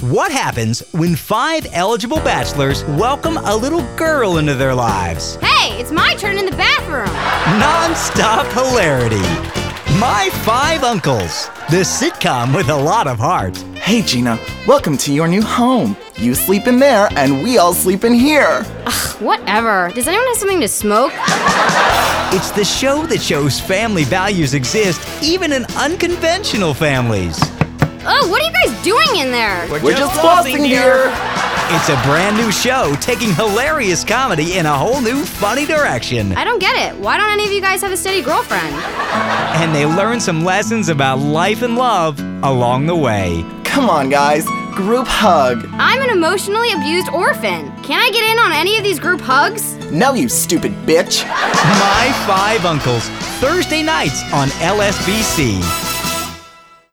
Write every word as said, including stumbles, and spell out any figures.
What happens when five eligible bachelors welcome a little girl into their lives? Hey, it's my turn in the bathroom. Non-stop hilarity. My Five Uncles, the sitcom with a lot of heart. Hey Gina, welcome to your new home. You sleep in there and we all sleep in here. Ugh, whatever. Does anyone have something to smoke? It's the show that shows family values exist even in unconventional families. Oh, what are you guys doing in there? We're, We're just, just flossing, dear. It's a brand new show taking hilarious comedy in a whole new funny direction. I don't get it. Why don't any of you guys have a steady girlfriend? And they learn some lessons about life and love along the way. Come on, guys. Group hug. I'm an emotionally abused orphan. Can I get in on any of these group hugs? No, you stupid bitch. My Five Uncles, Thursday nights on L S B C.